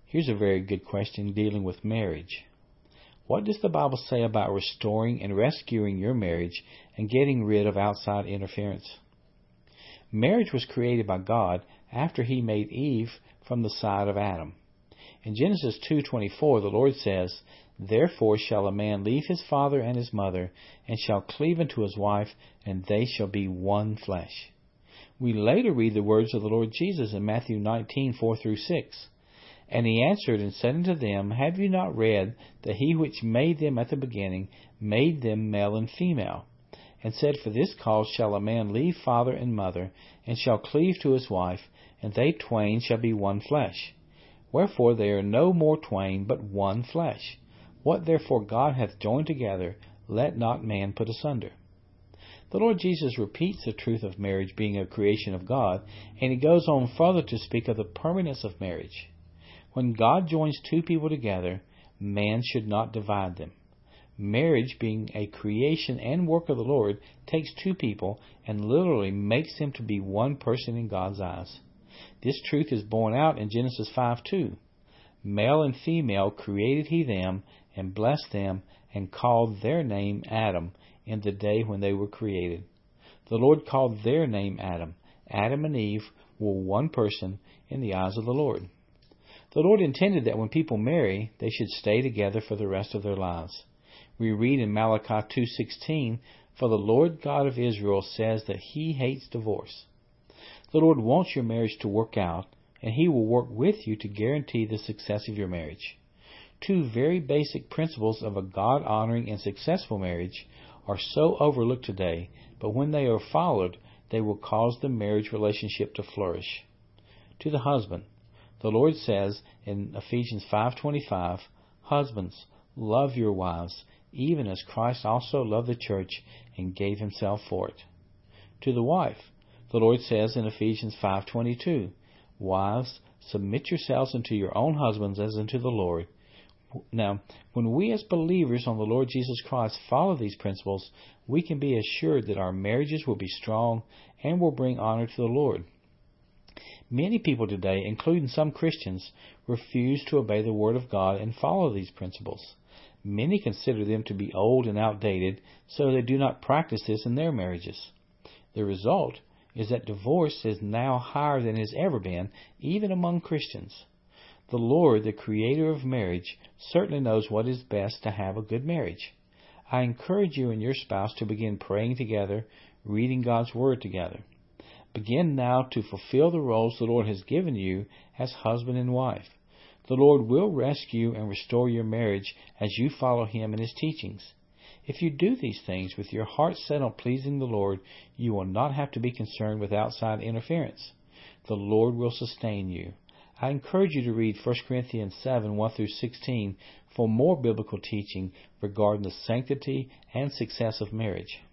Here's a very good question dealing with marriage. What does the Bible say about restoring and rescuing your marriage and getting rid of outside interference? Marriage was created by God after He made Eve from the side of Adam. In Genesis 2:24, the Lord says, "Therefore shall a man leave his father and his mother, and shall cleave unto his wife, and they shall be one flesh." We later read the words of the Lord Jesus in Matthew 19:4-6. "And he answered and said unto them, Have you not read that he which made them at the beginning made them male and female? And said, For this cause shall a man leave father and mother, and shall cleave to his wife, and they twain shall be one flesh. Wherefore they are no more twain, but one flesh. What therefore God hath joined together, let not man put asunder." The Lord Jesus repeats the truth of marriage being a creation of God, and He goes on further to speak of the permanence of marriage. When God joins two people together, man should not divide them. Marriage, being a creation and work of the Lord, takes two people and literally makes them to be one person in God's eyes. This truth is borne out in Genesis 5:2. "Male and female created He them, and blessed them, and called their name Adam, in the day when they were created." The Lord called their name Adam. Adam and Eve were one person in the eyes of the Lord. The Lord intended that when people marry, they should stay together for the rest of their lives. We read in Malachi 2:16, "For the Lord God of Israel says that He hates divorce." The Lord wants your marriage to work out, and He will work with you to guarantee the success of your marriage. Two very basic principles of a God-honoring and successful marriage are so overlooked today, but when they are followed, they will cause the marriage relationship to flourish. To the husband, the Lord says in Ephesians 5:25, "Husbands, love your wives, even as Christ also loved the church and gave Himself for it." To the wife, the Lord says in Ephesians 5:22, "Wives, submit yourselves unto your own husbands as unto the Lord." Now, when we as believers on the Lord Jesus Christ follow these principles, we can be assured that our marriages will be strong and will bring honor to the Lord. Many people today, including some Christians, refuse to obey the Word of God and follow these principles. Many consider them to be old and outdated, so they do not practice this in their marriages. The result is that divorce is now higher than it has ever been, even among Christians. The Lord, the Creator of marriage, certainly knows what is best to have a good marriage. I encourage you and your spouse to begin praying together, reading God's Word together. Begin now to fulfill the roles the Lord has given you as husband and wife. The Lord will rescue and restore your marriage as you follow Him and His teachings. If you do these things with your heart set on pleasing the Lord, you will not have to be concerned with outside interference. The Lord will sustain you. I encourage you to read 1 Corinthians 7:1-16 for more biblical teaching regarding the sanctity and success of marriage.